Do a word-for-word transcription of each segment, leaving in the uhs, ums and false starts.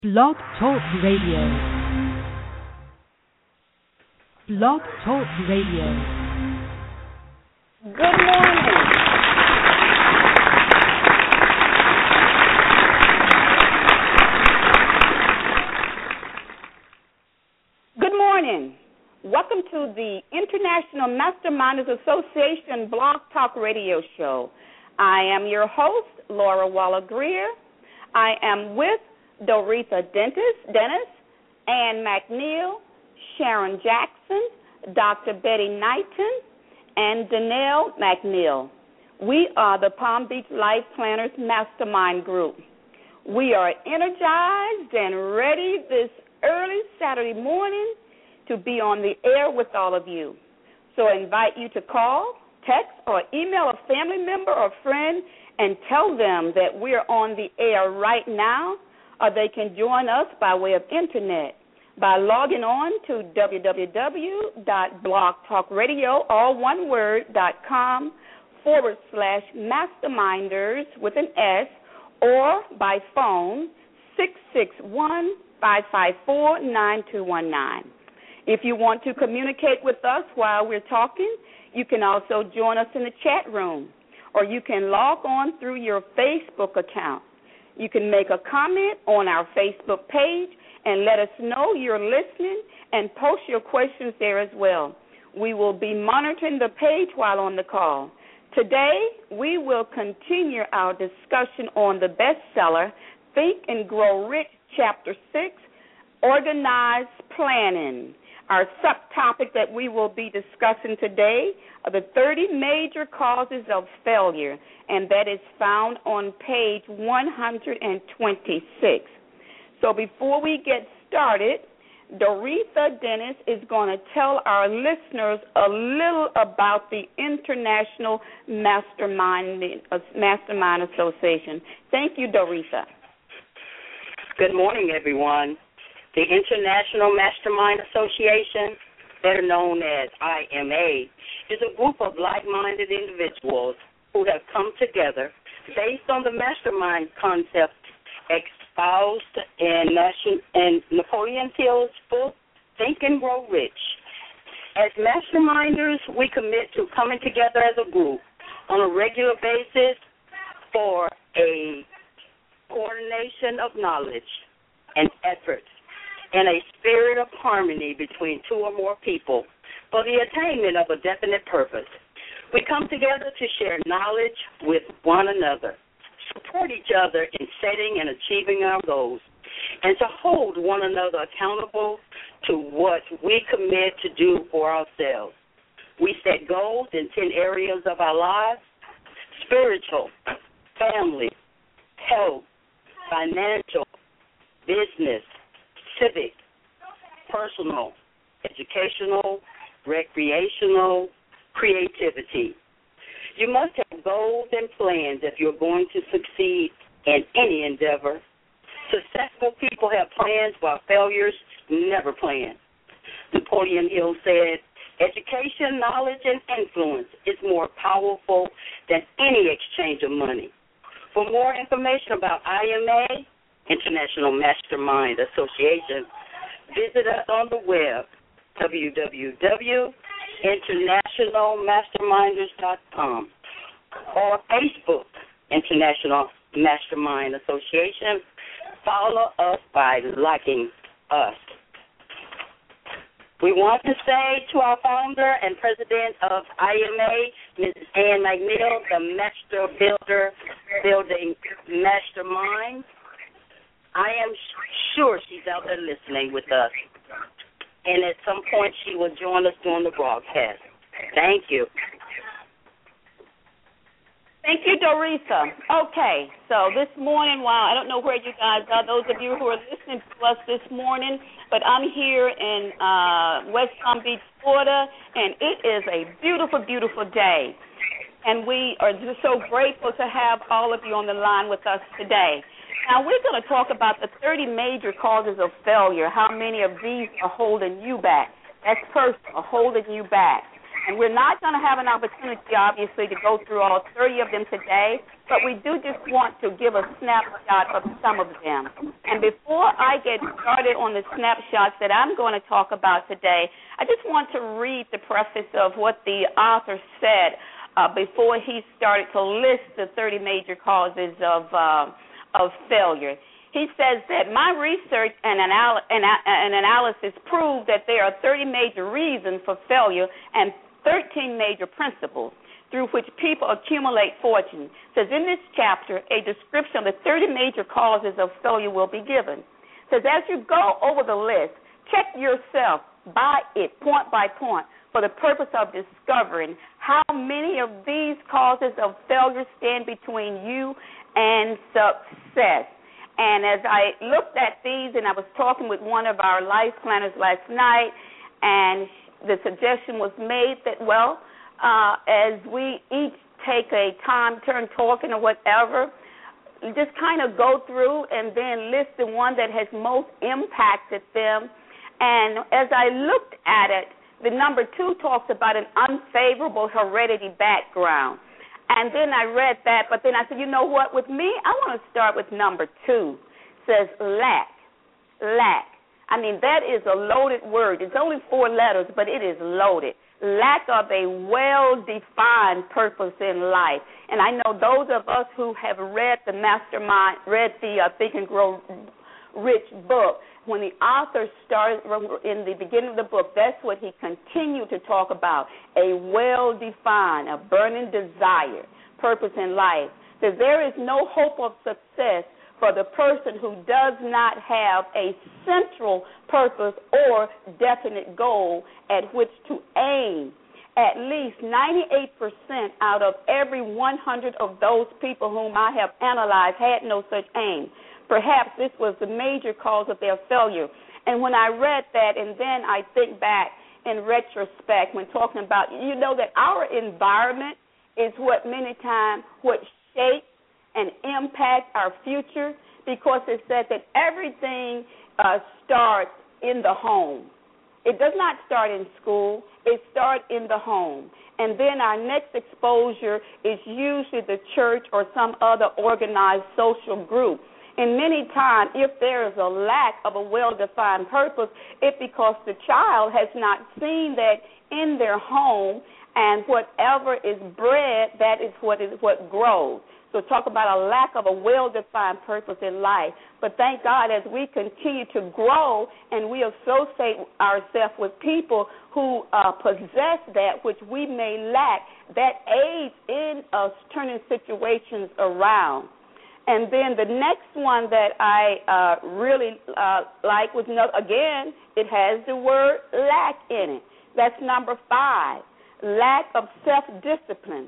Blog Talk Radio. Blog Talk Radio. Good morning. Good morning. Welcome to the International Masterminders Association Blog Talk Radio Show. I am your host, Laura Waller-Greer. I am with Doretha Dentis, Dennis, Ann McNeil, Sharon Jackson, Doctor Betty Knighton, and Danelle McNeil. We are the Palm Beach Life Planners Mastermind Group. We are energized and ready this early Saturday morning to be on the air with all of you. So I invite you to call, text, or email a family member or friend and tell them that we're on the air right now, or they can join us by way of internet by logging on to www.blogtalkradio, all one word, dot com forward slash masterminders with an S, or by phone six six one, five five four, nine two one nine. If you want to communicate with us while we're talking, you can also join us in the chat room, or you can log on through your Facebook account. You can make a comment on our Facebook page and let us know you're listening, and post your questions there as well. We will be monitoring the page while on the call. Today, we will continue our discussion on the bestseller, Think and Grow Rich, Chapter six, Organized Planning. Our subtopic that we will be discussing today are the thirty major causes of failure, and that is found on page one hundred twenty-six. So before we get started, Doretha Dennis is going to tell our listeners a little about the International Mastermind, uh, Mastermind Association. Thank you, Doretha. Good morning, everyone. The International Mastermind Association, better known as I M A, is a group of like-minded individuals who have come together based on the mastermind concept espoused in, in Napoleon Hill's book, Think and Grow Rich. As masterminders, we commit to coming together as a group on a regular basis for a coordination of knowledge and effort and a spirit of harmony between two or more people for the attainment of a definite purpose. We come together to share knowledge with one another, support each other in setting and achieving our goals, and to hold one another accountable to what we commit to do for ourselves. We set goals in ten areas of our lives: spiritual, family, health, financial, business, civic, personal, educational, recreational, creativity. You must have goals and plans if you're going to succeed in any endeavor. Successful people have plans while failures never plan. Napoleon Hill said, education, knowledge, and influence is more powerful than any exchange of money. For more information about I M A, International Mastermind Association, visit us on the web, w w w dot international masterminders dot com, or Facebook, International Mastermind Association. Follow us by liking us. We want to say to our founder and president of I M A, Missus Ann McNeil, the Master Builder, Building Mastermind, I am sure she's out there listening with us, and at some point she will join us during the broadcast. Thank you. Thank you, Doretha. Okay, so this morning, wow, I don't know where you guys are, those of you who are listening to us this morning, but I'm here in uh, West Palm Beach, Florida, and it is a beautiful, beautiful day. And we are just so grateful to have all of you on the line with us today. Now, we're going to talk about the thirty major causes of failure, how many of these are holding you back. That's personal, holding you back. And we're not going to have an opportunity, obviously, to go through all thirty of them today, but we do just want to give a snapshot of some of them. And before I get started on the snapshots that I'm going to talk about today, I just want to read the preface of what the author said uh, before he started to list the thirty major causes of uh, of failure. He says that my research and, anal- and, and analysis proved that there are thirty major reasons for failure and thirteen major principles through which people accumulate fortune. It says in this chapter, a description of the thirty major causes of failure will be given. It says as you go over the list, check yourself by it, point by point, for the purpose of discovering how many of these causes of failure stand between you and success. And as I looked at these, and I was talking with one of our life planners last night, and the suggestion was made that, well, uh, as we each take a time, turn talking or whatever, just kind of go through and then list the one that has most impacted them. And as I looked at it, the number two talks about an unfavorable heredity background. And then I read that, but then I said, you know what, with me, I want to start with number two. It says lack, lack. I mean, that is a loaded word. It's only four letters, but it is loaded. Lack of a well-defined purpose in life. And I know those of us who have read the Mastermind, read the uh, Think and Grow Rich book, when the author started in the beginning of the book, that's what he continued to talk about, a well-defined, a burning desire, purpose in life. That there is no hope of success for the person who does not have a central purpose or definite goal at which to aim. At least ninety-eight percent out of every one hundred of those people whom I have analyzed had no such aim. Perhaps this was the major cause of their failure. And when I read that, and then I think back in retrospect when talking about, you know, that our environment is what many times what shapes and impact our future, because it said that everything uh, starts in the home. It does not start in school. It starts in the home. And then our next exposure is usually the church or some other organized social group. And many times, if there is a lack of a well-defined purpose, it's because the child has not seen that in their home, and whatever is bred, that is what is what grows. So talk about a lack of a well-defined purpose in life. But thank God, as we continue to grow and we associate ourselves with people who uh, possess that which we may lack, that aids in us turning situations around. And then the next one that I uh, really uh, like was, no, again, it has the word lack in it. That's number five, lack of self-discipline.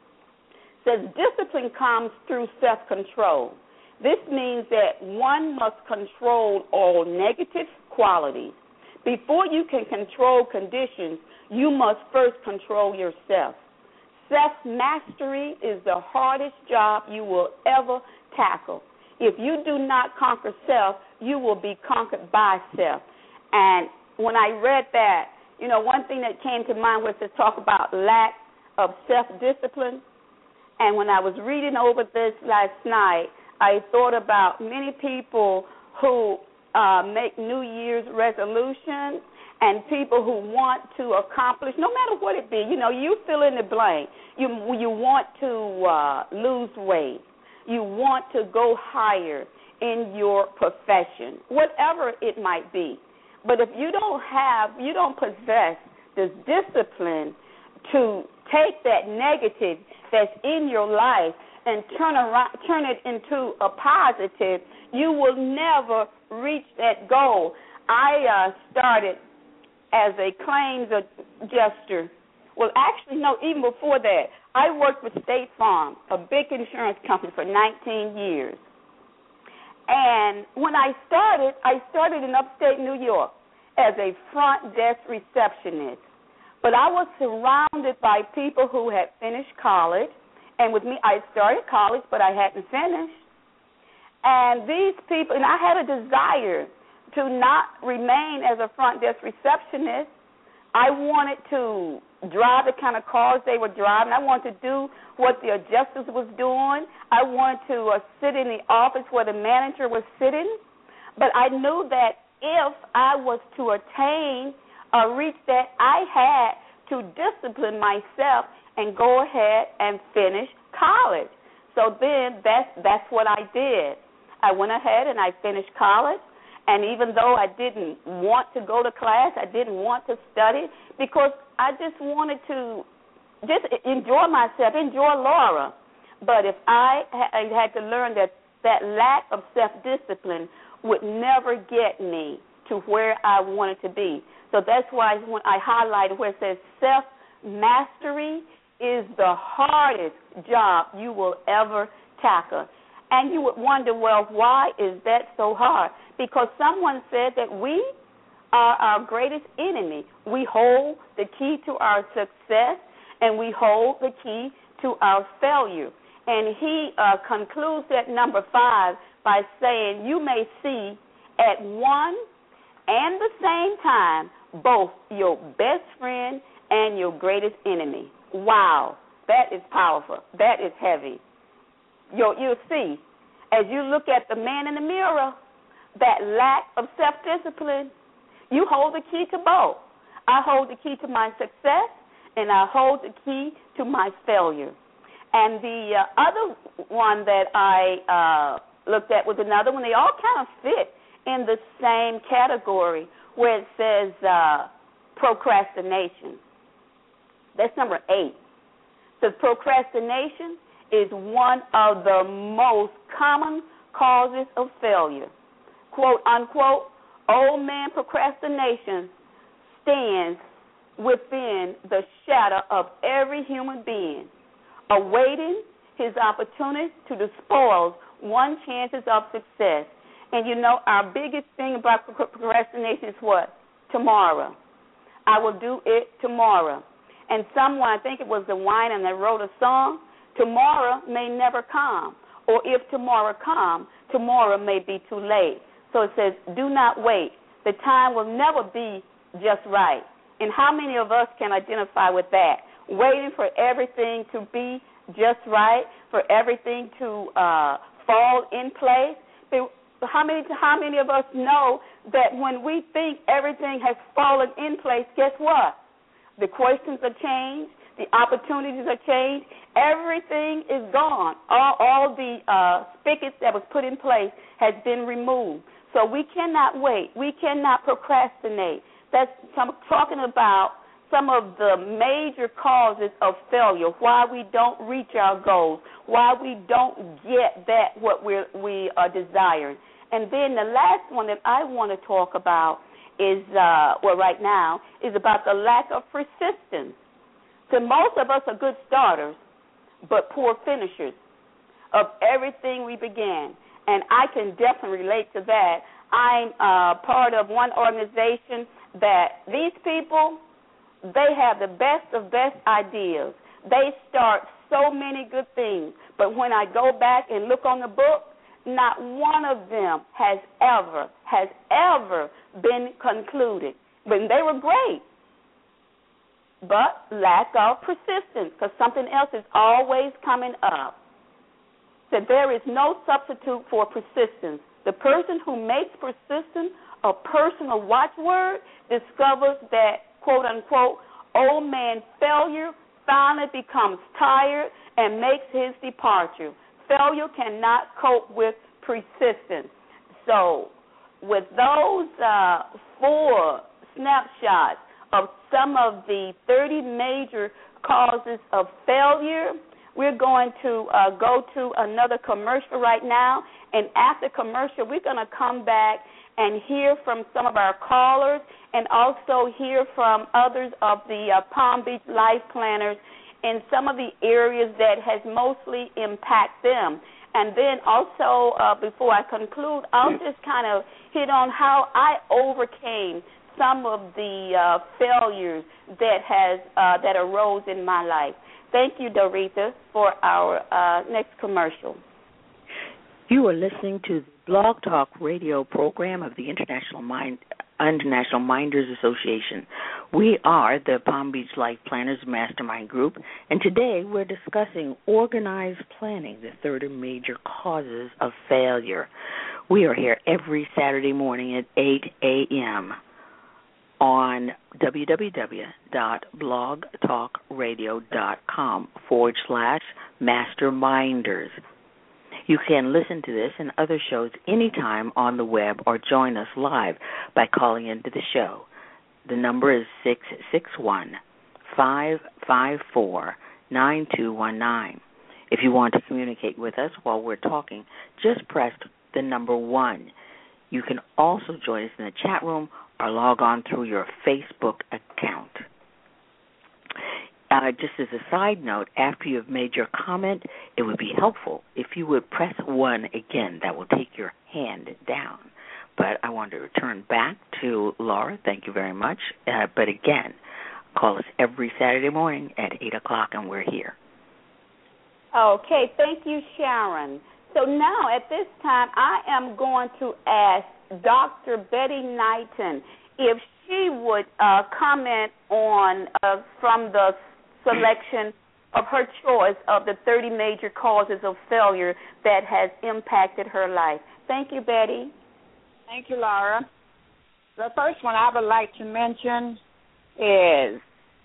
It says discipline comes through self-control. This means that one must control all negative qualities. Before you can control conditions, you must first control yourself. Self-mastery is the hardest job you will ever tackle. If you do not conquer self, you will be conquered by self. And when I read that, you know, one thing that came to mind was to talk about lack of self-discipline. And when I was reading over this last night, I thought about many people who uh, make New Year's resolutions and people who want to accomplish, no matter what it be, you know, you fill in the blank. You, you want to uh, lose weight. You want to go higher in your profession, whatever it might be. But if you don't have, you don't possess this discipline to take that negative that's in your life and turn around, turn it into a positive, you will never reach that goal. I uh, started as a claims adjuster. Well, actually, no, even before that, I worked with State Farm, a big insurance company, for nineteen years. And when I started, I started in upstate New York as a front desk receptionist. But I was surrounded by people who had finished college. And with me, I started college, but I hadn't finished. And these people, and I had a desire to not remain as a front desk receptionist, I wanted to drive the kind of cars they were driving. I wanted to do what the adjusters was doing. I wanted to uh, sit in the office where the manager was sitting. But I knew that if I was to attain or reach that, I had to discipline myself and go ahead and finish college. So then that's, that's what I did. I went ahead and I finished college. And even though I didn't want to go to class, I didn't want to study, because I just wanted to just enjoy myself, enjoy Laura. But if I had to learn that that lack of self-discipline would never get me to where I wanted to be. So that's why when I highlighted where it says self-mastery is the hardest job you will ever tackle. And you would wonder, well, why is that so hard? Because someone said that we are our greatest enemy. We hold the key to our success, and we hold the key to our failure. And he uh, concludes at number five by saying, you may see at one and the same time both your best friend and your greatest enemy. Wow, that is powerful. That is heavy. You'll, you'll see, as you look at the man in the mirror, that lack of self-discipline, you hold the key to both. I hold the key to my success, and I hold the key to my failure. And the uh, other one that I uh, looked at was another one. They all kind of fit in the same category where it says uh, procrastination. That's number eight. So procrastination is one of the most common causes of failure. Quote, unquote, old man procrastination stands within the shadow of every human being, awaiting his opportunity to despoil one's chances of success. And, you know, our biggest thing about procrastination is what? Tomorrow. I will do it tomorrow. And someone, I think it was the Winans that wrote a song, tomorrow may never come. Or if tomorrow comes, tomorrow may be too late. So it says, do not wait. The time will never be just right. And how many of us can identify with that? Waiting for everything to be just right, for everything to uh, fall in place. But how many, how many of us know that when we think everything has fallen in place, guess what? The questions are changed. The opportunities are changed. Everything is gone. All, all the uh, spigots that was put in place has been removed. So we cannot wait. We cannot procrastinate. That's I'm talking about some of the major causes of failure, why we don't reach our goals, why we don't get that what we're, we are desiring. And then the last one that I want to talk about is, uh, well, right now, is about the lack of persistence. So most of us are good starters, but poor finishers of everything we began. And I can definitely relate to that. I'm uh, part of one organization that these people, they have the best of best ideas. They start so many good things. But when I go back and look on the book, not one of them has ever, has ever been concluded. But they were great. But lack of persistence, because something else is always coming up. So there is no substitute for persistence. The person who makes persistence a personal watchword discovers that, quote, unquote, old man failure finally becomes tired and makes his departure. Failure cannot cope with persistence. So with those uh, four snapshots of some of the thirty major causes of failure, we're going to uh, go to another commercial right now. And after commercial, we're going to come back and hear from some of our callers and also hear from others of the uh, Palm Beach Life Planners in some of the areas that has mostly impacted them. And then also, uh, before I conclude, I'll just kind of hit on how I overcame some of the uh, failures that has uh, that arose in my life. Thank you, Doretha, for our uh, next commercial. You are listening to the Blog Talk Radio program of the International Mind International Minders Association. We are the Palm Beach Life Planners Mastermind Group, and today we're discussing organized planning, the third of major causes of failure. We are here every Saturday morning at eight a.m. on www.blogtalkradio.com forward slash masterminders. You can listen to this and other shows anytime on the web or join us live by calling into the show. The number is six six one, five five four, nine two one nine. If you want to communicate with us while we're talking, just press the number one. You can also join us in the chat room or log on through your Facebook account. Uh, just as a side note, after you've made your comment, it would be helpful if you would press one again. That will take your hand down. But I want to return back to Laura. Thank you very much. Uh, but again, call us every Saturday morning at eight o'clock, and we're here. Okay, thank you, Sharon. So now at this time, I am going to ask Doctor Betty Knighton if she would uh, comment on uh, from the selection of her choice of the thirty major causes of failure that has impacted her life. Thank you, Betty. Thank you, Laura. The first one I would like to mention is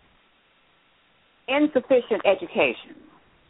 insufficient education.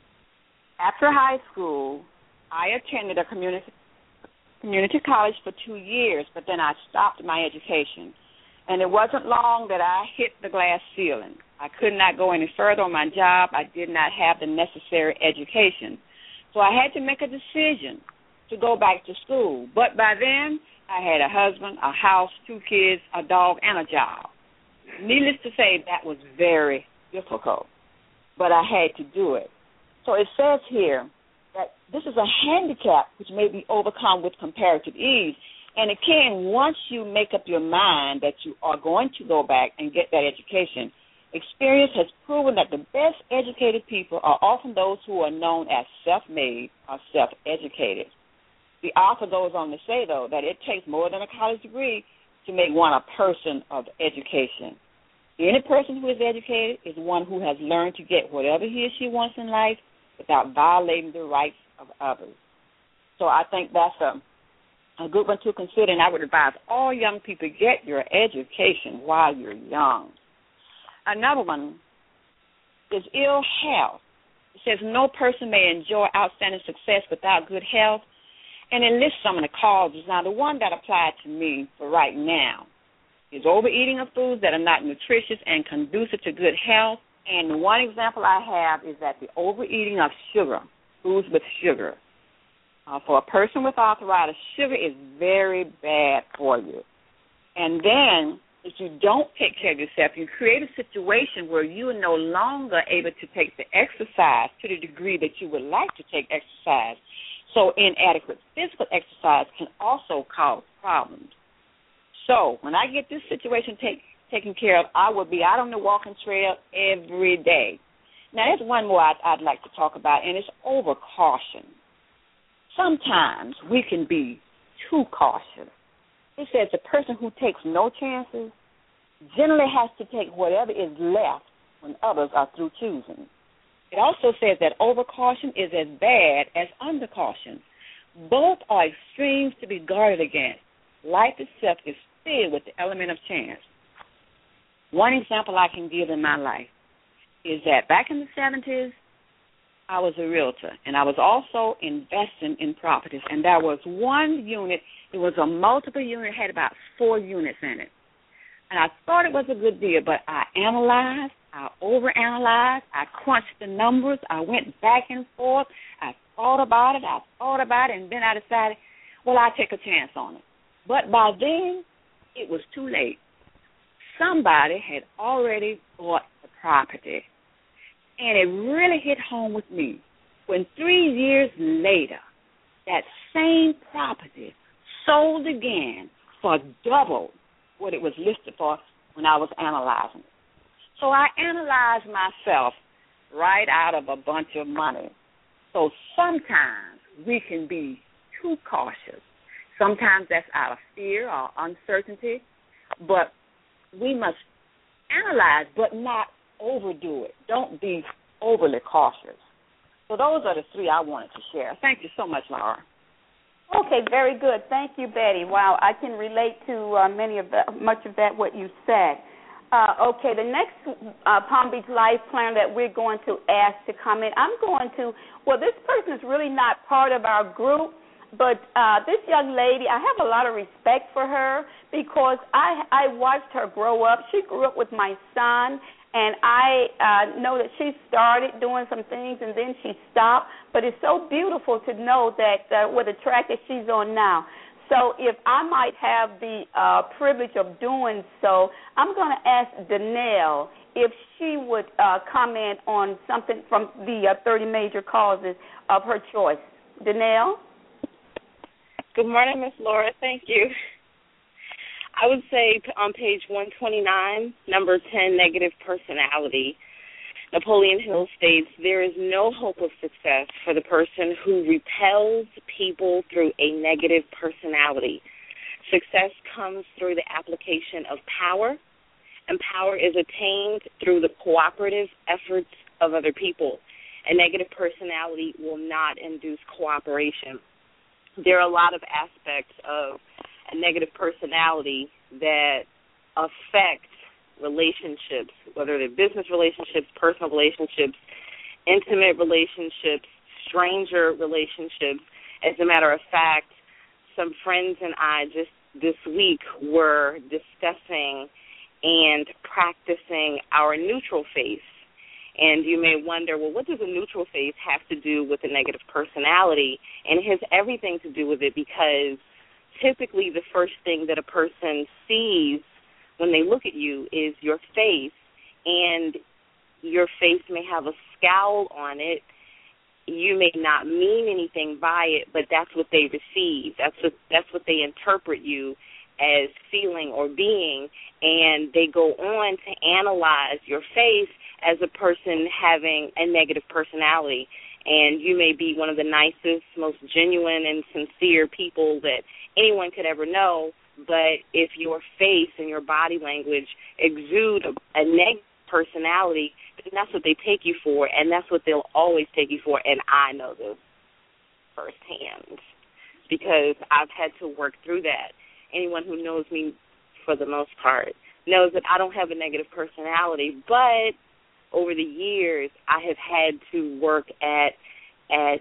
After high school, I attended a community community college for two years, but then I stopped my education. And it wasn't long that I hit the glass ceiling. I could not go any further on my job. I did not have the necessary education. So I had to make a decision to go back to school. But by then, I had a husband, a house, two kids, a dog, and a job. Needless to say, that was very difficult. But I had to do it. So it says here that this is a handicap which may be overcome with comparative ease. And again, once you make up your mind that you are going to go back and get that education, experience has proven that the best educated people are often those who are known as self-made or self-educated. The author goes on to say, though, that it takes more than a college degree to make one a person of education. Any person who is educated is one who has learned to get whatever he or she wants in life without violating the rights of others. So I think that's a A good one to consider, and I would advise all young people, get your education while you're young. Another one is ill health. It says no person may enjoy outstanding success without good health, and it lists some of the causes. Now, the one that applied to me for right now is overeating of foods that are not nutritious and conducive to good health, and one example I have is that the overeating of sugar, foods with sugar. Uh, for a person with arthritis, sugar is very bad for you. And then, if you don't take care of yourself, you create a situation where you are no longer able to take the exercise to the degree that you would like to take exercise. So inadequate physical exercise can also cause problems. So when I get this situation take, taken care of, I will be out on the walking trail every day. Now, there's one more I'd, I'd like to talk about, and it's overcaution. Sometimes we can be too cautious. It says the person who takes no chances generally has to take whatever is left when others are through choosing. It also says that overcaution is as bad as undercaution. Both are extremes to be guarded against. Life itself is filled with the element of chance. One example I can give in my life is that back in the seventies, I was a realtor, and I was also investing in properties, and there was one unit. It was a multiple unit, had about four units in it. And I thought it was a good deal, but I analyzed, I overanalyzed, I crunched the numbers, I went back and forth, I thought about it, I thought about it, and then I decided, well, I'll take a chance on it. But by then, it was too late. Somebody had already bought the property. And it really hit home with me when three years later, that same property sold again for double what it was listed for when I was analyzing it. So I analyzed myself right out of a bunch of money. So sometimes we can be too cautious. Sometimes that's out of fear or uncertainty. but we must analyze but not overdo it. Don't be overly cautious. So those are the three I wanted to share. Thank you so much, Laura. Okay, very good. Thank you, Betty. Wow, I can relate to uh, many of that, much of that what you said. Uh, okay, the next uh, Palm Beach Life Planner that we're going to ask to comment, I'm going to, well, this person is really not part of our group, but uh, this young lady, I have a lot of respect for her because I, I watched her grow up. She grew up with my son, and I uh, know that she started doing some things and then she stopped, but it's so beautiful to know that uh, with the track that she's on now. So if I might have the uh, privilege of doing so, I'm going to ask Danelle if she would uh, comment on something from the uh, thirty major causes of her choice. Danelle? Good morning, Miss Laura. Thank you. I would say on page one twenty-nine, number ten, negative personality, Napoleon Hill states, there is no hope of success for the person who repels people through a negative personality. Success comes through the application of power, and power is attained through the cooperative efforts of other people. A negative personality will not induce cooperation. There are a lot of aspects of a negative personality that affect relationships, whether they're business relationships, personal relationships, intimate relationships, stranger relationships. As a matter of fact, some friends and I just this week were discussing and practicing our neutral face. And you may wonder, well, what does a neutral face have to do with a negative personality? And it has everything to do with it because typically the first thing that a person sees when they look at you is your face, and your face may have a scowl on it. You may not mean anything by it, but that's what they receive. That's what that's what they interpret you as feeling or being, and they go on to analyze your face as a person having a negative personality. And you may be one of the nicest, most genuine and sincere people that anyone could ever know, but if your face and your body language exude a, a negative personality, then that's what they take you for, and that's what they'll always take you for, and I know this firsthand because I've had to work through that. Anyone who knows me for the most part knows that I don't have a negative personality, but over the years I have had to work at at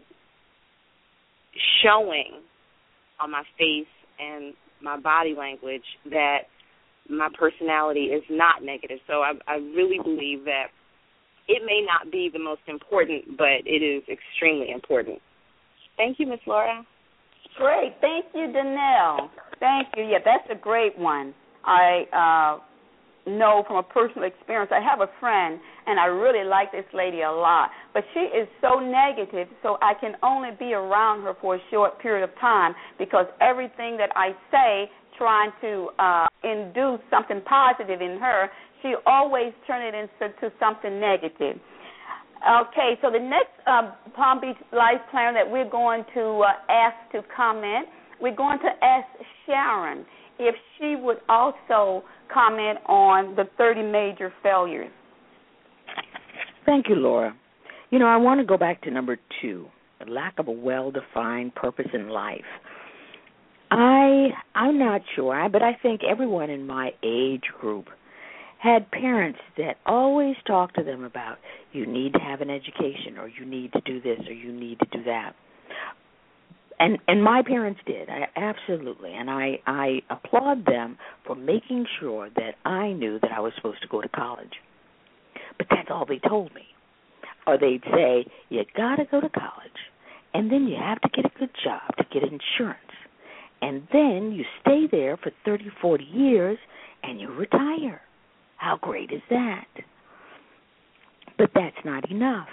showing on my face and my body language that my personality is not negative. So I, I really believe that it may not be the most important, but it is extremely important. Thank you, Miss Laura. Great. Thank you, Danelle. Thank you. Yeah, that's a great one. I uh, know from a personal experience. I have a friend, and I really like this lady a lot, but she is so negative, so I can only be around her for a short period of time because everything that I say trying to uh, induce something positive in her, she always turns it into to something negative. Okay, so the next uh, Palm Beach Life Planner that we're going to uh, ask to comment, we're going to ask Sharon if she would also comment on the thirty major failures. Thank you, Laura. You know, I want to go back to number two, the lack of a well-defined purpose in life. I, I'm not sure, but I think everyone in my age group had parents that always talked to them about you need to have an education or you need to do this or you need to do that. And and my parents did, I, absolutely, and I, I applaud them for making sure that I knew that I was supposed to go to college. But that's all they told me. Or they'd say, you got to go to college, and then you have to get a good job to get insurance. And then you stay there for thirty, forty years, and you retire. How great is that? But that's not enough.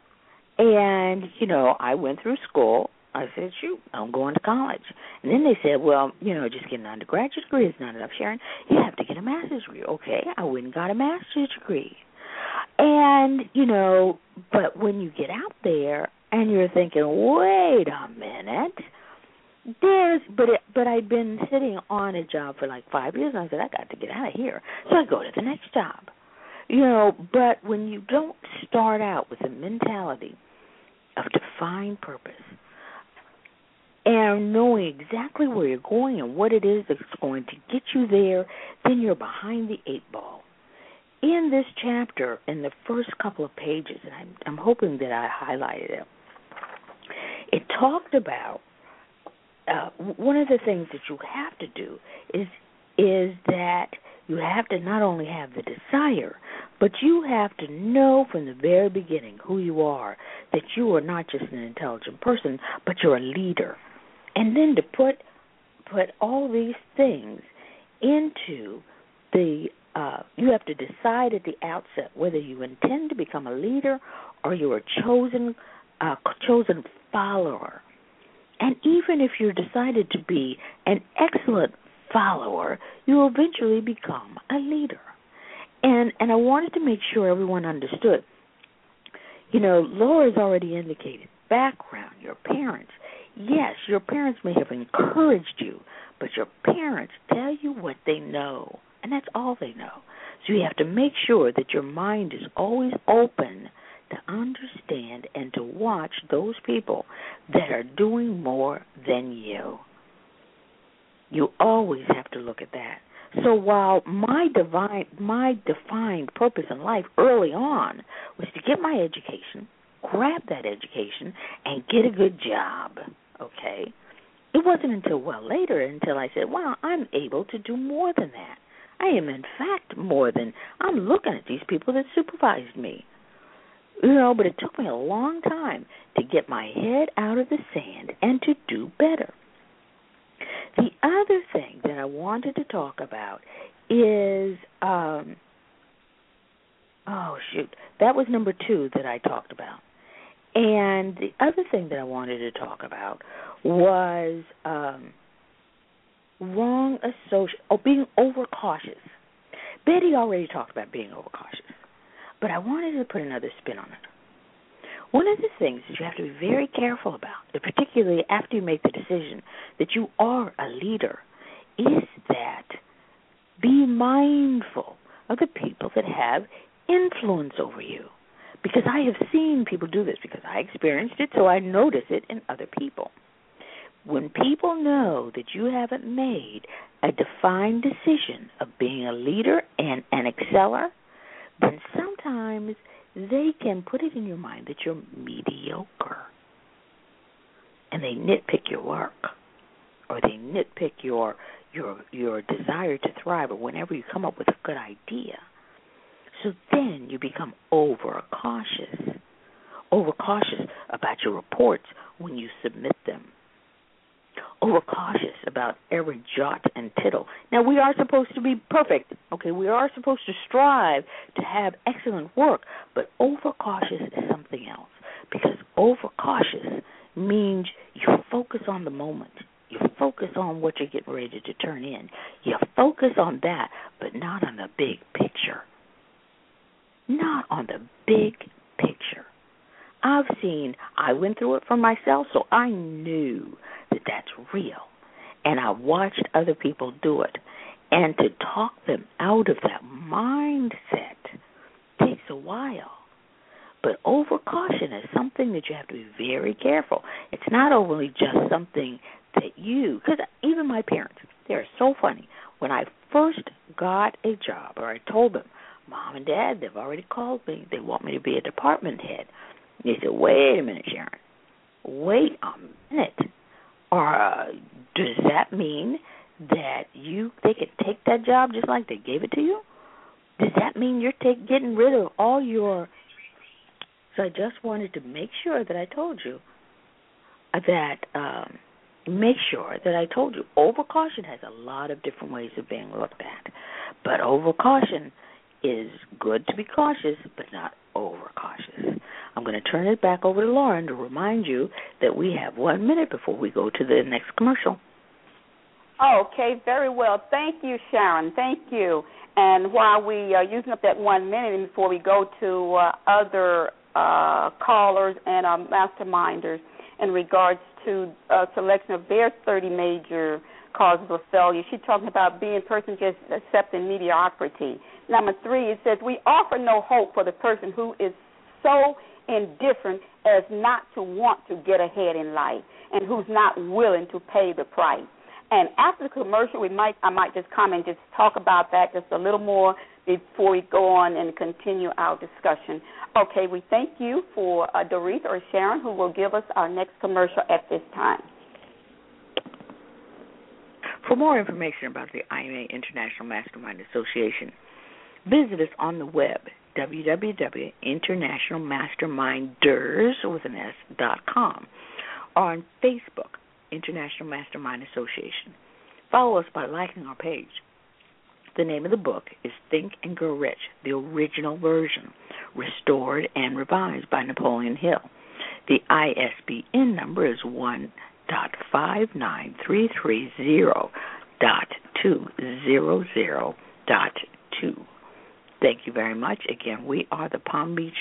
And, you know, I went through school. I said, shoot, I'm going to college. And then they said, well, you know, just get an undergraduate degree is not enough, Sharon. You have to get a master's degree. Okay, I went and got a master's degree. And, you know, but when you get out there and you're thinking, wait a minute, There's, but it, but I'd been sitting on a job for like five years, and I said, I got to get out of here. So I go to the next job. You know, but when you don't start out with a mentality of defined purpose and knowing exactly where you're going and what it is that's going to get you there, then you're behind the eight ball. In this chapter, in the first couple of pages, and I'm, I'm hoping that I highlighted it, it talked about uh, one of the things that you have to do is is that you have to not only have the desire, but you have to know from the very beginning who you are, that you are not just an intelligent person, but you're a leader. And then to put put all these things into the, uh, you have to decide at the outset whether you intend to become a leader or you're a chosen, uh, chosen follower. And even if you're decided to be an excellent follower, you eventually become a leader. And and I wanted to make sure everyone understood. You know, Laura's already indicated background, your parents. Yes, your parents may have encouraged you, but your parents tell you what they know, and that's all they know. So you have to make sure that your mind is always open to understand and to watch those people that are doing more than you. You always have to look at that. So while my divine, my defined purpose in life early on was to get my education, grab that education, and get a good job, okay, it wasn't until well later until I said, well, I'm able to do more than that. I am, in fact, more than, I'm looking at these people that supervised me. You know, but it took me a long time to get my head out of the sand and to do better. The other thing that I wanted to talk about is, um, oh, shoot, that was number two that I talked about. And the other thing that I wanted to talk about was um, wrong association, oh, being overcautious. Betty already talked about being overcautious, but I wanted to put another spin on it. One of the things that you have to be very careful about, particularly after you make the decision that you are a leader, is that be mindful of the people that have influence over you. Because I have seen people do this, because I experienced it, so I notice it in other people. When people know that you haven't made a defined decision of being a leader and an exceller, then sometimes they can put it in your mind that you're mediocre. And they nitpick your work, or they nitpick your your your desire to thrive, or whenever you come up with a good idea. So then you become overcautious, overcautious about your reports when you submit them, overcautious about every jot and tittle. Now, we are supposed to be perfect, okay? We are supposed to strive to have excellent work, but overcautious is something else, because overcautious means you focus on the moment. You focus on what you're getting ready to turn in. You focus on that, but not on the big picture. Not on the big picture. I've seen, I went through it for myself, so I knew that that's real. And I watched other people do it. And to talk them out of that mindset takes a while. But overcaution is something that you have to be very careful. It's not only just something that you, because even my parents, they're so funny. When I first got a job, or I told them, Mom and Dad, they've already called me. They want me to be a department head. They said, wait a minute, Sharon. Wait a minute. Or uh, does that mean that you they could take that job just like they gave it to you? Does that mean you're take, getting rid of all your... So I just wanted to make sure that I told you that, um, make sure that I told you, overcaution has a lot of different ways of being looked at. But overcaution is good to be cautious, but not overcautious. I'm going to turn it back over to Lauren to remind you that we have one minute before we go to the next commercial. Okay, very well. Thank you, Sharon. Thank you. And while we are using up that one minute, and before we go to uh, other uh, callers and uh, masterminders, in regards to a selection of their thirty major causes of failure. She's talking about being a person just accepting mediocrity. Number three, it says, we offer no hope for the person who is so indifferent as not to want to get ahead in life and who's not willing to pay the price. And after the commercial, we might I might just comment, just talk about that just a little more before we go on and continue our discussion. Okay, we thank you for uh, Doretha or Sharon, who will give us our next commercial at this time. For more information about the I M A International Mastermind Association, visit us on the web, w w w dot international masterminders with an S dot com, or on Facebook, International Mastermind Association. Follow us by liking our page. The name of the book is Think and Grow Rich, the original version, restored and revised by Napoleon Hill. The I S B N number is one dot five nine three three zero dot two zero zero dot two. Thank you very much. Again, we are the Palm Beach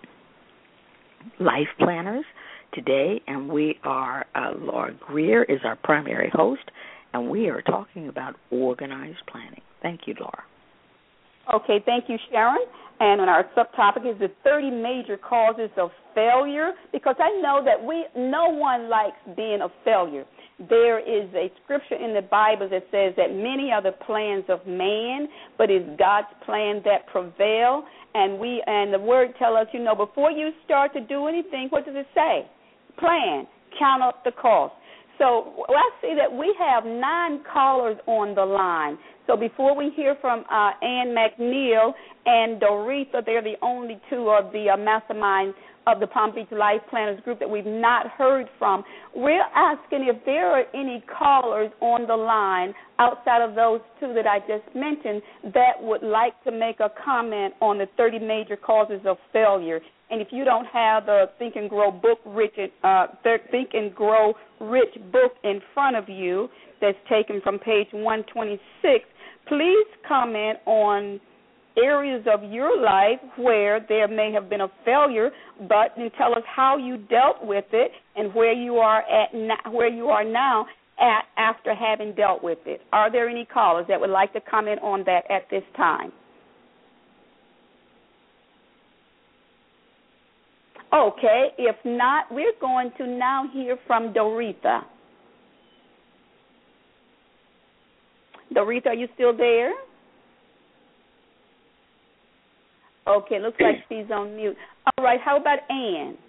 Life Planners today, and we are, uh, Laura Greer is our primary host, and we are talking about organized planning. Thank you, Laura. Okay, thank you, Sharon. And our subtopic is the thirty major causes of failure, because I know that we no one likes being a failure. There is a scripture in the Bible that says that many are the plans of man, but it's God's plan that prevail. And we and the word tells us, you know, before you start to do anything, what does it say? Plan, count up the cost. So I see that we have nine callers on the line. So before we hear from uh, Ann McNeil and Doretha, they're the only two of the uh, mastermind of the Palm Beach Life Planners group that we've not heard from. We're asking if there are any callers on the line outside of those two that I just mentioned that would like to make a comment on the thirty major causes of failure. And if you don't have the Think and Grow book, Rich, uh, Think and Grow Rich book in front of you that's taken from page one twenty-six, please comment on areas of your life where there may have been a failure, but and tell us how you dealt with it and where you are at na- where you are now at after having dealt with it. Are there any callers that would like to comment on that at this time? Okay, if not, we're going to now hear from Doretha. Doretha, are you still there? Okay, looks like she's on mute. All right, how about Ann?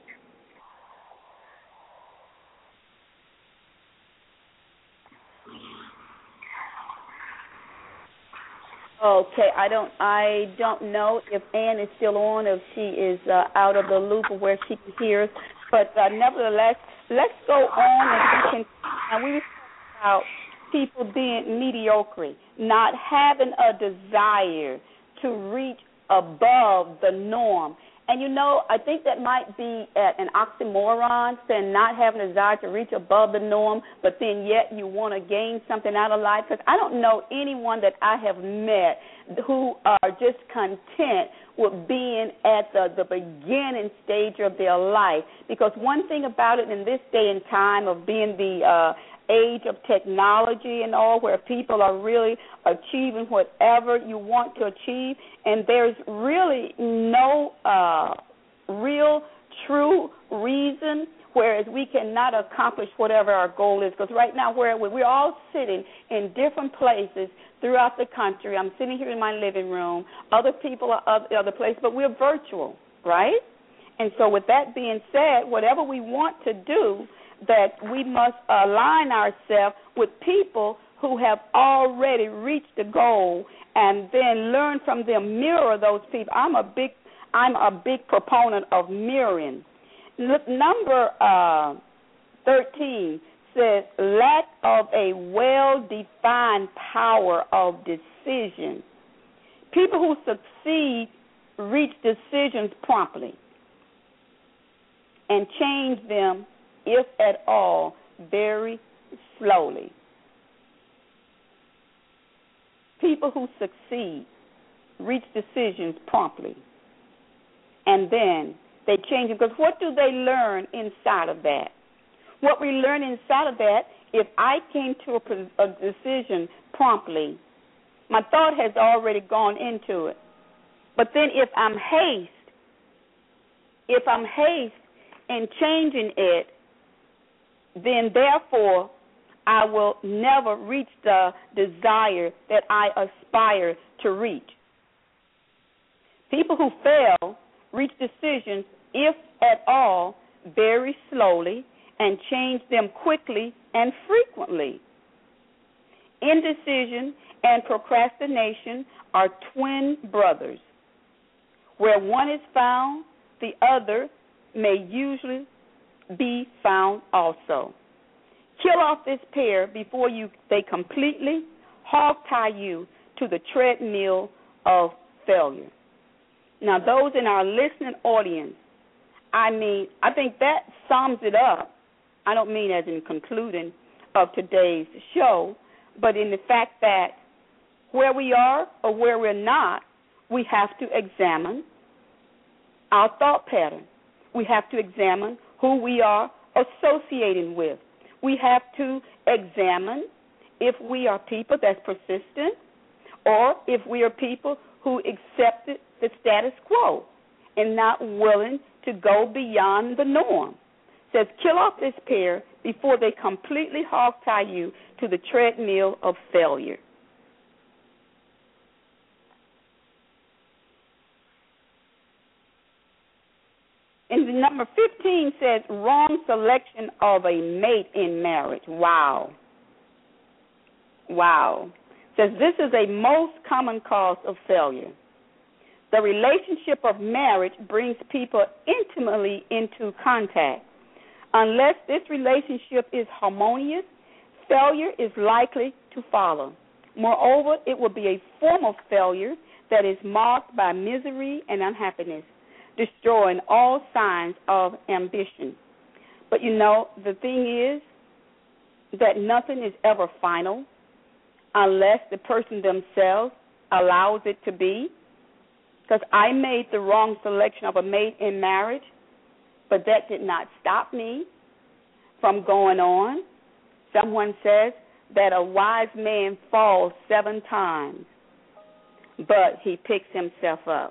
Okay, I don't I don't know if Ann is still on, or if she is uh, out of the loop or where she can hear us. But uh, nevertheless, let's go on and we can. And we were talking about people being mediocre, not having a desire to reach above the norm. And, you know, I think that might be an oxymoron, saying not having a desire to reach above the norm, but then yet you want to gain something out of life. Because I don't know anyone that I have met who are just content with being at the, the beginning stage of their life. Because one thing about it in this day and time of being the uh, age of technology and all, where people are really achieving whatever you want to achieve, and there's really no uh, real, true reason, whereas we cannot accomplish whatever our goal is. Because right now, where we're all sitting in different places throughout the country. I'm sitting here in my living room. Other people are other, other places, but we're virtual, right? And so with that being said, whatever we want to do, that we must align ourselves with people who have already reached the goal, and then learn from them, mirror those people. I'm a big, I'm a big proponent of mirroring. Look, number uh, thirteen says lack of a well-defined power of decision. People who succeed reach decisions promptly and change them, if at all, very slowly. People who succeed reach decisions promptly, and then they change them. Because what do they learn inside of that? What we learn inside of that, if I came to a, a decision promptly, my thought has already gone into it. But then if I'm haste, if I'm haste in changing it, then therefore I will never reach the desire that I aspire to reach. People who fail reach decisions, if at all, very slowly and change them quickly and frequently. Indecision and procrastination are twin brothers. Where one is found, the other may usually be found also. Kill off this pair before you they completely hog-tie you to the treadmill of failure. Now, those in our listening audience, I mean, I think that sums it up. I don't mean as in concluding of today's show, but in the fact that where we are or where we're not, we have to examine our thought pattern. We have to examine who we are associating with. We have to examine if we are people that's persistent or if we are people who accepted the status quo and not willing to go beyond the norm. It says, kill off this pair before they completely hog-tie you to the treadmill of failure. And the number fifteen says, wrong selection of a mate in marriage. Wow. Wow. It says, this is a most common cause of failure. The relationship of marriage brings people intimately into contact. Unless this relationship is harmonious, failure is likely to follow. Moreover, it will be a form of failure that is marked by misery and unhappiness, destroying all signs of ambition. But you know, the thing is that nothing is ever final unless the person themselves allows it to be. Because I made the wrong selection of a mate in marriage, but that did not stop me from going on. Someone says that a wise man falls seven times, but he picks himself up.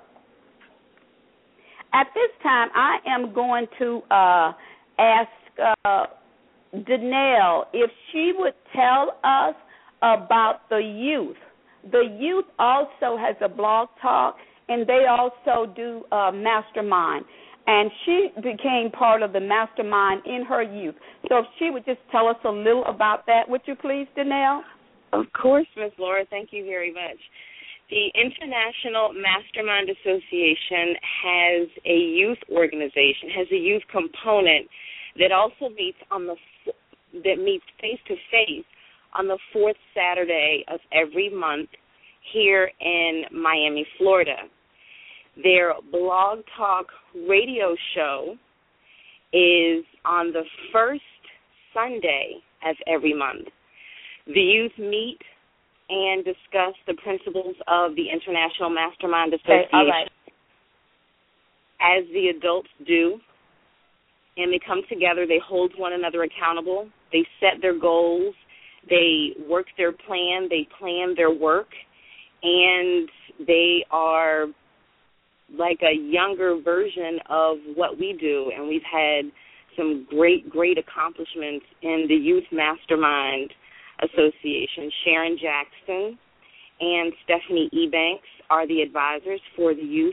At this time, I am going to uh, ask uh, Danelle if she would tell us about the youth. The youth also has a blog talk, and they also do uh, mastermind. And she became part of the mastermind in her youth. So if she would just tell us a little about that, would you please, Danelle? Of course, Miz Laura. Thank you very much. The International Mastermind Association has a youth organization, has a youth component that also meets on the that meets face to face on the fourth Saturday of every month here in Miami, Florida. Their Blog Talk radio show is on the first Sunday of every month. The youth meet and discuss the principles of the International Mastermind Association, okay, all right. as the adults do, and they come together, they hold one another accountable, they set their goals, they work their plan, they plan their work, and they are like a younger version of what we do, and we've had some great, great accomplishments in the Youth Mastermind Association. Sharon Jackson and Stephanie Ebanks are the advisors for the youth,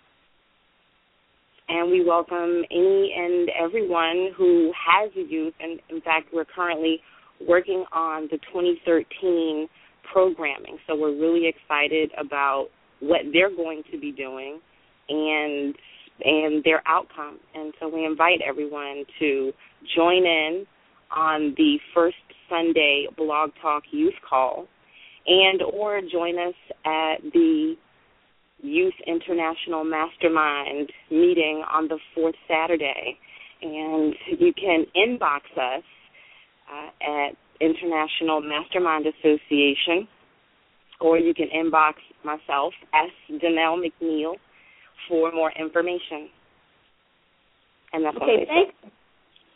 and we welcome any and everyone who has a youth, and in fact we're currently working on the twenty thirteen programming, so we're really excited about what they're going to be doing and and their outcome. And so we invite everyone to join in on the first Sunday Blog Talk Youth Call, and or join us at the Youth International Mastermind meeting on the fourth Saturday. And you can inbox us uh, at International Mastermind Association, or you can inbox myself, S. Danelle McNeil, for more information. And that's okay, thank,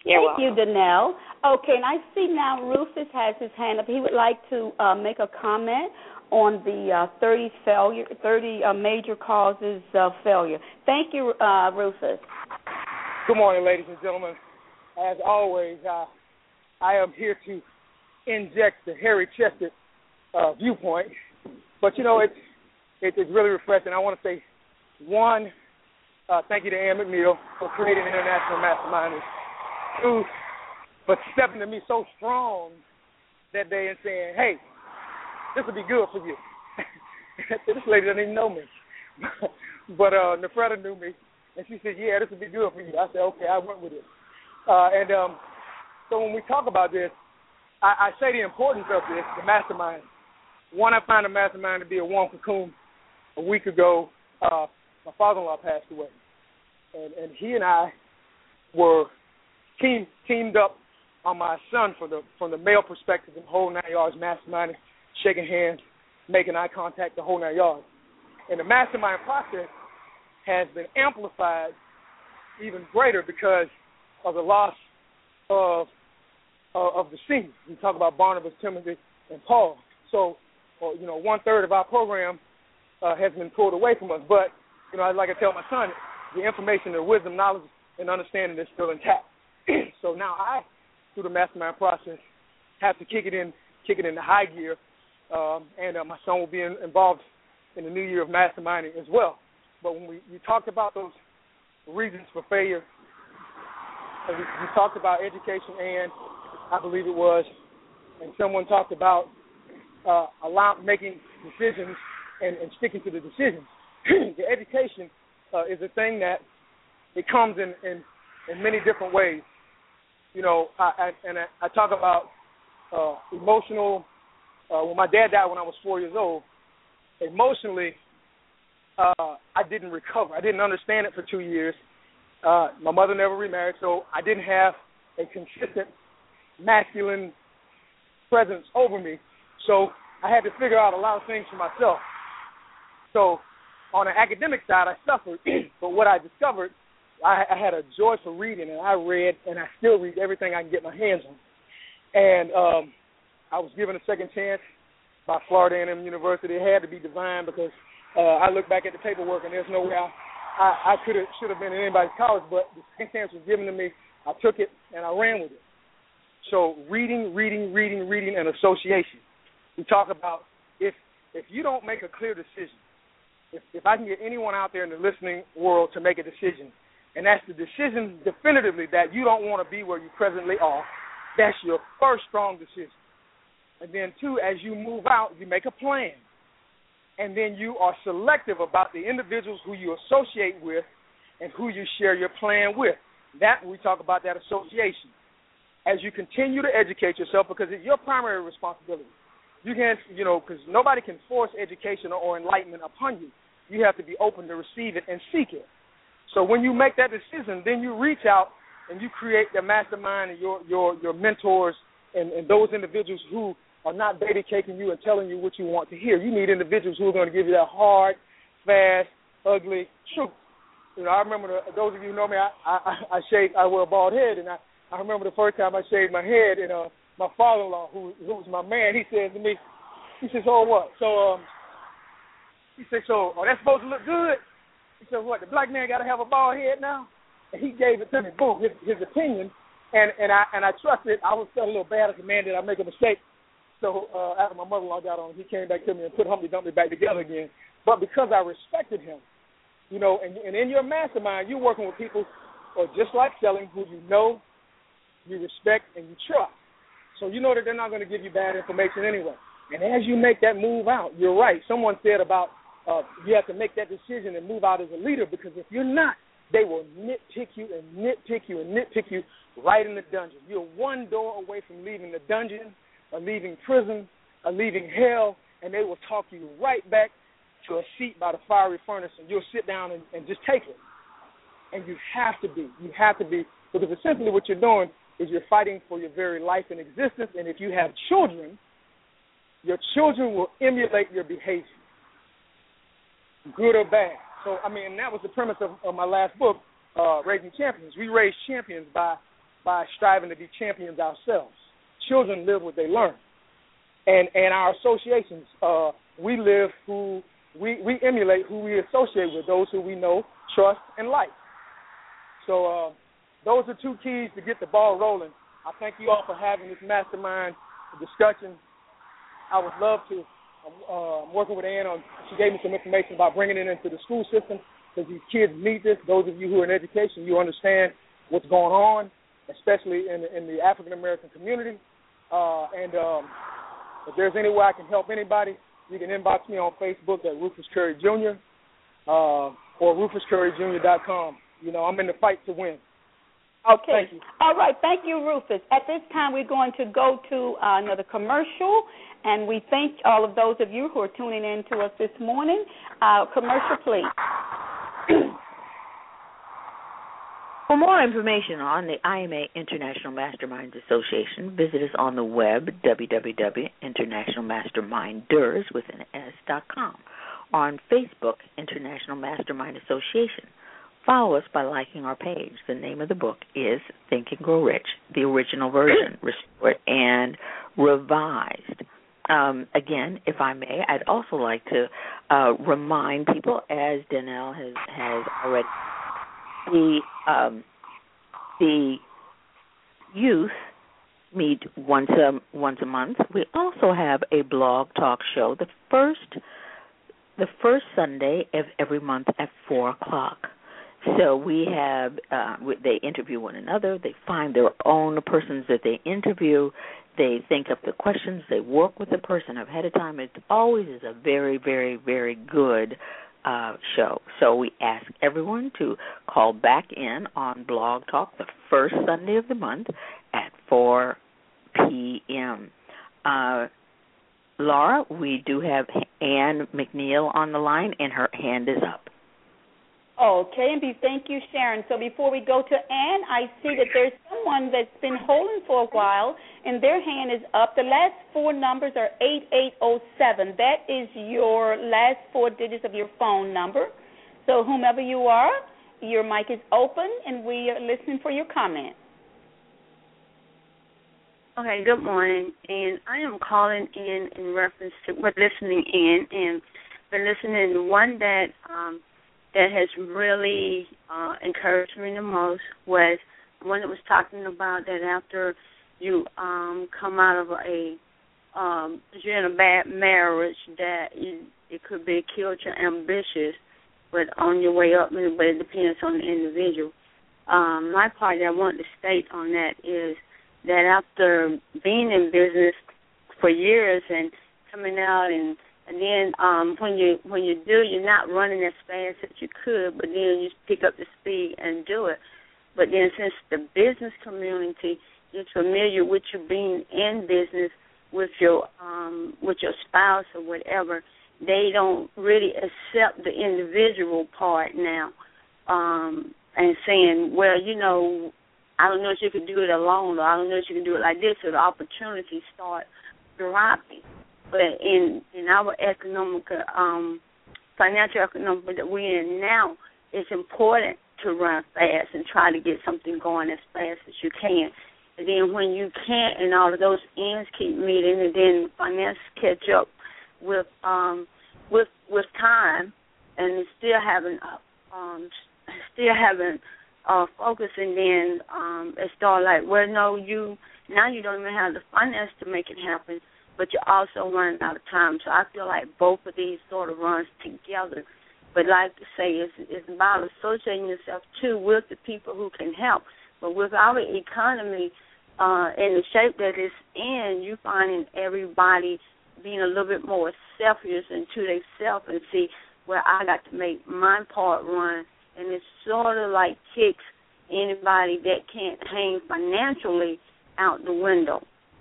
You're Thank welcome. you, Danelle. Okay, and I see now Rufus has his hand up. He would like to uh, make a comment on the uh, thirty failure, thirty uh, major causes of failure. Thank you, uh, Rufus. Good morning, ladies and gentlemen. As always, uh, I am here to inject the hairy-chested uh, viewpoint. But, you know, it's, it's really refreshing. I want to say, one, uh, thank you to Ann McNeil for creating International Masterminders. Two, for stepping to me so strong that day and saying, hey, this will be good for you. This lady doesn't even know me. But uh, Nefreda knew me, and she said, yeah, this will be good for you. I said, okay, I went with it. Uh, and um, so when we talk about this, I, I say the importance of this, the mastermind. One, I find a mastermind to be a warm cocoon. A week ago, uh, my father-in-law passed away, and, and he and I were team, teamed up on my son for the, from the male perspective, the whole nine yards, masterminding, shaking hands, making eye contact, the whole nine yards. And the mastermind process has been amplified even greater because of the loss of uh, of the seniors. We talk about Barnabas, Timothy, and Paul. So, well, you know, one third of our program uh, has been pulled away from us. But, you know, like I tell my son, the information, the wisdom, knowledge, and understanding is still intact. So now I, through the mastermind process, have to kick it in, kick it into high gear, um, and uh, my son will be in, involved in the new year of masterminding as well. But when we, we talked about those reasons for failure, and we, we talked about education, and I believe it was, and someone talked about uh, allow, making decisions and, and sticking to the decisions. The education uh, is a thing that it comes in, in, in many different ways. You know, I, I, and I, I talk about uh, emotional. Uh, when my dad died when I was four years old, emotionally, uh, I didn't recover. I didn't understand it for two years. Uh, my mother never remarried, so I didn't have a consistent masculine presence over me. So I had to figure out a lot of things for myself. So on the academic side, I suffered, but what I discovered, I, I had a joy for reading, and I read, and I still read everything I can get my hands on. And um, I was given a second chance by Florida A and M University. It had to be divine because uh, I look back at the paperwork, and there's no way I, I, I could have should have been in anybody's college, but the second chance was given to me. I took it, and I ran with it. So reading, reading, reading, reading, and association. We talk about if if you don't make a clear decision, if, if I can get anyone out there in the listening world to make a decision, and that's the decision definitively that you don't want to be where you presently are, that's your first strong decision. And then, two, as you move out, you make a plan. And then you are selective about the individuals who you associate with and who you share your plan with. That, we talk about that association. As you continue to educate yourself, because it's your primary responsibility. You can't, you know, because nobody can force education or enlightenment upon you. You have to be open to receive it and seek it. So when you make that decision, then you reach out and you create the mastermind and your your, your mentors and, and those individuals who are not baiting caking you and telling you what you want to hear. You need individuals who are going to give you that hard, fast, ugly truth. You know, I remember the, those of you who know me. I I, I shave. I wear a bald head, and I, I remember the first time I shaved my head, and uh, my father-in-law, who who was my man, he said to me, he says, "Oh, what?" So um, he said, "So, oh, that's supposed to look good." He said, "What? The black man got to have a bald head now?" And he gave it to me, boom, his, his opinion, and and I and I trusted. I was feeling a little bad as a man. Did I make a mistake? So uh, after my mother-in-law got on, he came back to me and put Humpty Dumpty back together again. But because I respected him, you know, and, and in your mastermind, you're working with people who are just like selling, who you know, you respect, and you trust. So you know that they're not going to give you bad information anyway. And as you make that move out, you're right. Someone said about uh, you have to make that decision and move out as a leader, because if you're not, they will nitpick you and nitpick you and nitpick you right in the dungeon. You're one door away from leaving the dungeon, or leaving prison, or leaving hell, and they will talk you right back to a seat by the fiery furnace, and you'll sit down and, and just take it. And you have to be. You have to be, because essentially what you're doing is you're fighting for your very life and existence, and if you have children, your children will emulate your behavior, good or bad. So, I mean, and that was the premise of, of my last book, uh, Raising Champions. We raise champions by by striving to be champions ourselves. Children live what they learn. And and our associations, uh, we live who, we, we emulate who we associate with, those who we know, trust, and like. So uh, those are two keys to get the ball rolling. I thank you all for having this mastermind discussion. I would love to. Uh, I'm working with Ann on, she gave me some information about bringing it into the school system because these kids need this. Those of you who are in education, you understand what's going on, especially in the, in the African-American community. Uh, and um, if there's any way I can help anybody, you can inbox me on Facebook at Rufus Curry Junior uh, or rufus curry junior dot com. You know, I'm in the fight to win. Okay. All right. Thank you, Rufus. At this time, we're going to go to uh, another commercial, and we thank all of those of you who are tuning in to us this morning. Uh, commercial, please. For more information on the I M A International Masterminds Association, visit us on the web, w w w dot international masterminders with an S dot com, or on Facebook, International Mastermind Association. Follow us by liking our page. The name of the book is Think and Grow Rich, the original version, restored and revised. Um, again, if I may, I'd also like to uh, remind people, as Danelle has, has already, the, um, the youth meet once a, once a month. We also have a blog talk show the first, the first Sunday of every month at four o'clock. So we have, uh, they interview one another, they find their own persons that they interview, they think up the questions, they work with the person ahead of time. It always is a very, very, very good uh, show. So we ask everyone to call back in on Blog Talk the first Sunday of the month at four p.m. Uh, Laura, we do have Ann McNeil on the line, and her hand is up. Okay, and be, thank you, Sharon. So before we go to Ann, I see that there's someone that's been holding for a while, and their hand is up. The last four numbers are eight eight zero seven. That is your last four digits of your phone number. So whomever you are, your mic is open, and we are listening for your comment. Okay, good morning, and I am calling in in reference to, we're listening in, and been listening to one that, um, that has really uh, encouraged me the most was one that was talking about that after you um, come out of a, um, if you're in a bad marriage, that you, it could be killed your ambitions, but on your way up, but it depends on the individual. Um, my part that I want to state on that is that after being in business for years and coming out and And then um, when you when you do, you're not running as fast as you could, but then you pick up the speed and do it. But then since the business community is familiar with you being in business with your um, with your spouse or whatever, they don't really accept the individual part now um, and saying, well, you know, I don't know if you can do it alone, or I don't know if you can do it like this, so the opportunities start dropping. But in, in our economic, um, financial economic that we're in now, it's important to run fast and try to get something going as fast as you can. And then when you can't and all of those ends keep meeting, and then finance catch up with um, with with time, and still having um, still having uh, focus, and then um, it start like, well, no, you now you don't even have the finance to make it happen, but you're also running out of time. So I feel like both of these sort of runs together. But like to say, it's, it's about associating yourself, too, with the people who can help. But with our economy uh, in the shape that it's in, you're finding everybody being a little bit more selfish into themselves and see, well, I got to make my part run. And it sort of like kicks anybody that can't hang financially out the window.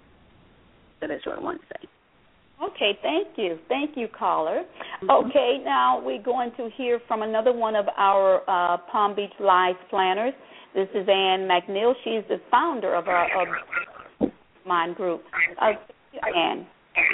So that's what I want to say. Okay, thank you. Thank you, caller. Okay, now we're going to hear from another one of our uh, Palm Beach Live planners. This is Ann McNeil. She's the founder of our of Mind Group. Uh, Ann.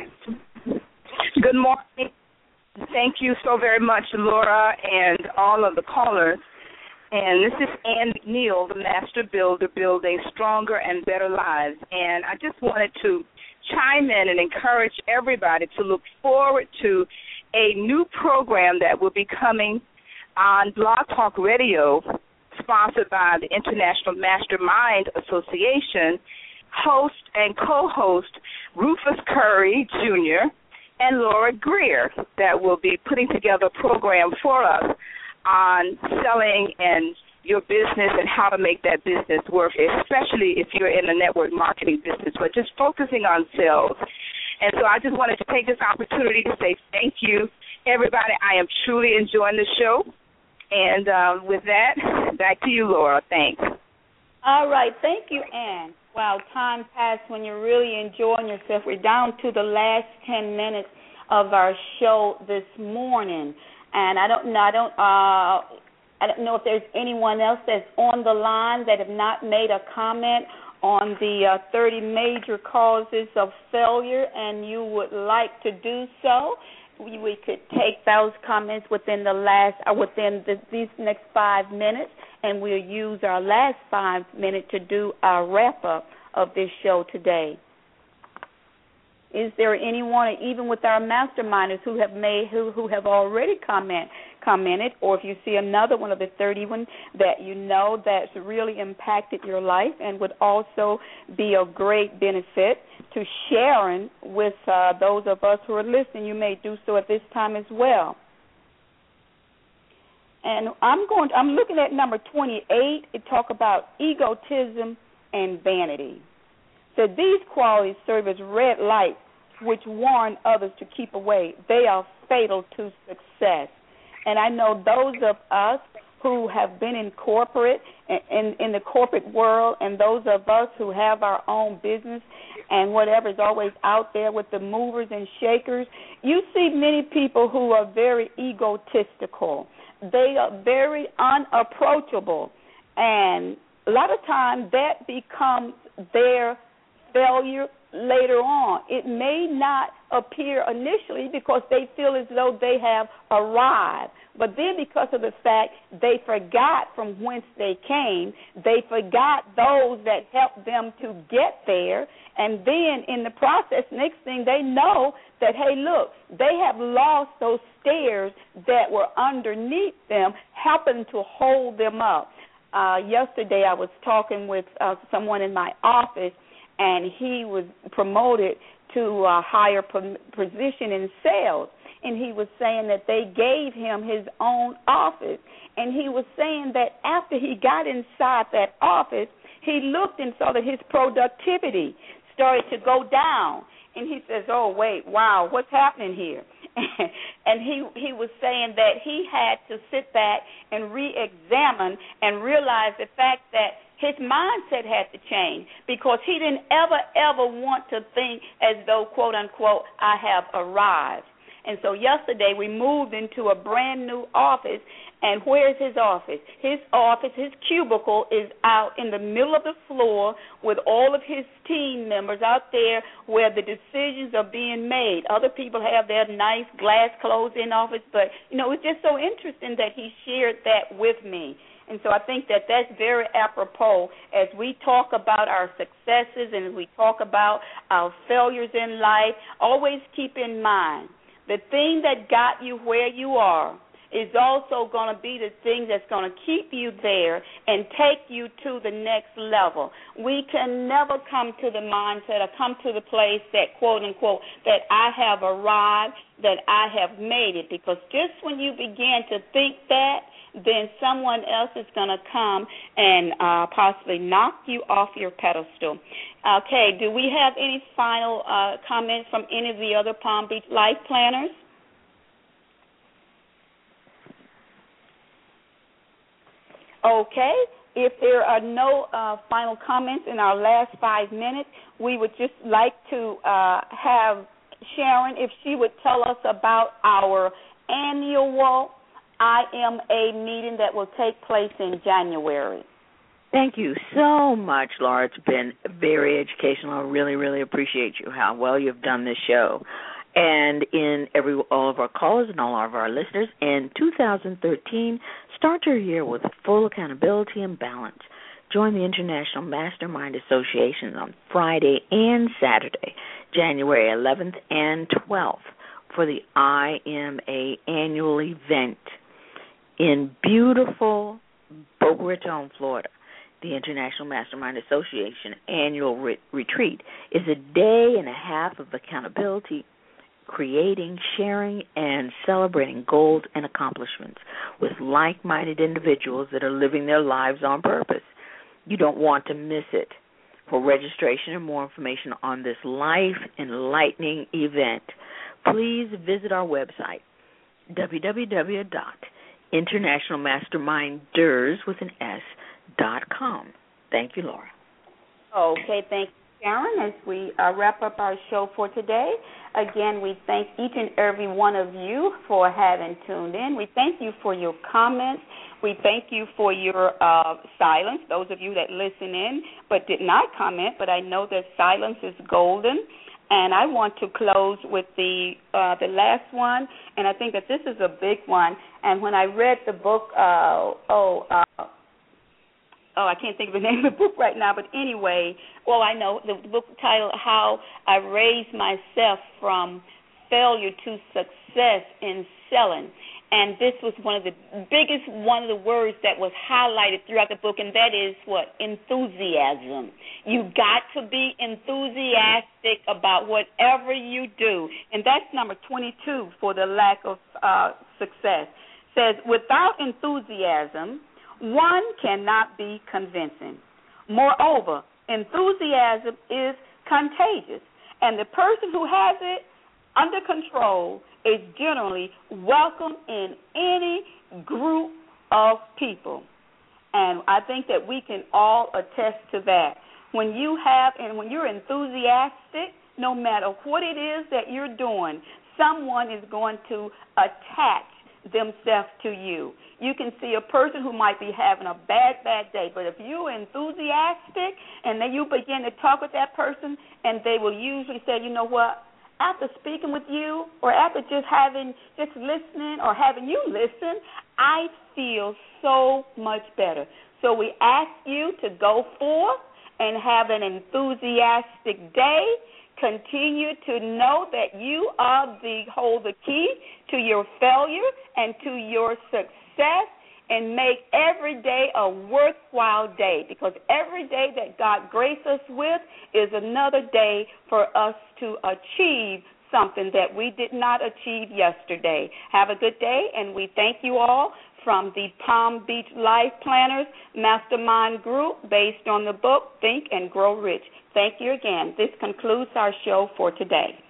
Good morning. Thank you so very much, Laura, and all of the callers. And this is Ann McNeil, the Master Builder, Building Stronger and Better Lives. And I just wanted to chime in and encourage everybody to look forward to a new program that will be coming on Blog Talk Radio, sponsored by the International Mastermind Association, host and co-host Rufus Curry, Junior, and Laura Greer, that will be putting together a program for us on selling and your business and how to make that business work, especially if you're in the network marketing business, but just focusing on sales. And so I just wanted to take this opportunity to say thank you, everybody. I am truly enjoying the show. And uh, with that, back to you, Laura. Thanks. All right. Thank you, Ann. Wow, time passed when you're really enjoying yourself. We're down to the last ten minutes of our show this morning. And I don't know, I don't, uh, I don't know if there's anyone else that's on the line that have not made a comment on the uh, thirty major causes of failure, and you would like to do so. We, we could take those comments within the last, or within the, these next five minutes, and we'll use our last five minutes to do our wrap up of this show today. Is there anyone, even with our masterminders, who have made, who, who have already comment, commented, or if you see another one of the thirty-one that you know that's really impacted your life and would also be of great benefit to sharing with uh, those of us who are listening, you may do so at this time as well. And I'm going. To, I'm looking at number twenty-eight. It talk about egotism and vanity. So these qualities serve as red lights which warn others to keep away. They are fatal to success. And I know those of us who have been in corporate, in, in the corporate world, and those of us who have our own business and whatever is always out there with the movers and shakers, you see many people who are very egotistical. They are very unapproachable. And a lot of times that becomes their failure later on. It may not appear initially because they feel as though they have arrived, but then because of the fact they forgot from whence they came, they forgot those that helped them to get there, and then in the process, next thing they know that, hey, look, they have lost those stairs that were underneath them, helping to hold them up. Uh, yesterday I was talking with uh, someone in my office, and he was promoted to a higher position in sales. And he was saying that they gave him his own office. And he was saying that after he got inside that office, he looked and saw that his productivity started to go down. And he says, oh, wait, wow, what's happening here? And he he was saying that he had to sit back and re-examine and realize the fact that his mindset had to change, because he didn't ever, ever want to think as though, quote, unquote, I have arrived. And so yesterday we moved into a brand new office, and where's his office? His office, his cubicle is out in the middle of the floor with all of his team members out there where the decisions are being made. Other people have their nice glass closed-in office, but, you know, it's just so interesting that he shared that with me. And so I think that that's very apropos as we talk about our successes and as we talk about our failures in life. Always keep in mind the thing that got you where you are is also going to be the thing that's going to keep you there and take you to the next level. We can never come to the mindset or come to the place that, quote, unquote, that I have arrived, that I have made it, because just when you begin to think that, then someone else is going to come and uh, possibly knock you off your pedestal. Okay, do we have any final uh, comments from any of the other Palm Beach Life Planners? Okay, if there are no uh, final comments in our last five minutes, we would just like to uh, have Sharon, if she would tell us about our annual I M A meeting that will take place in January. Thank you so much, Laura. It's been very educational. I really, really appreciate you, how well you've done this show. And in every all of our callers and all of our listeners, in two thousand thirteen, start your year with full accountability and balance. Join the International Mastermind Association on Friday and Saturday, January eleventh and twelfth, for the I M A annual event in beautiful Boca Raton, Florida. The International Mastermind Association annual re- retreat is a day and a half of accountability, creating, sharing, and celebrating goals and accomplishments with like-minded individuals that are living their lives on purpose. You don't want to miss it. For registration and more information on this life-enlightening event, please visit our website, w w w dot international masterminders with an S dot com. Thank you, Laura. Okay, thank you, Sharon. As we uh, wrap up our show for today, again, we thank each and every one of you for having tuned in. We thank you for your comments. We thank you for your uh, silence, those of you that listen in but did not comment, but I know that silence is golden. And I want to close with the uh, the last one, and I think that this is a big one. And when I read the book, uh, oh, uh, oh, I can't think of the name of the book right now, but anyway, well, I know the book title, How I Raised Myself from Failure to Success in Selling. And this was one of the biggest, one of the words that was highlighted throughout the book, and that is what? Enthusiasm. You got to be enthusiastic about whatever you do. And that's number twenty-two for the lack of uh, success. It says, without enthusiasm, one cannot be convincing. Moreover, enthusiasm is contagious, and the person who has it under control is generally welcome in any group of people. And I think that we can all attest to that. When you have and when you're enthusiastic, no matter what it is that you're doing, someone is going to attach themselves to you. You can see a person who might be having a bad, bad day, but if you're enthusiastic and then you begin to talk with that person, and they will usually say, you know what, after speaking with you or after just having, just listening or having you listen, I feel so much better. So we ask you to go forth and have an enthusiastic day. Continue to know that you are the hold the key to your failure and to your success, and make every day a worthwhile day, because every day that God graces us with is another day for us to achieve something that we did not achieve yesterday. Have a good day, and we thank you all from the Palm Beach Life Planners Mastermind Group based on the book Think and Grow Rich. Thank you again. This concludes our show for today.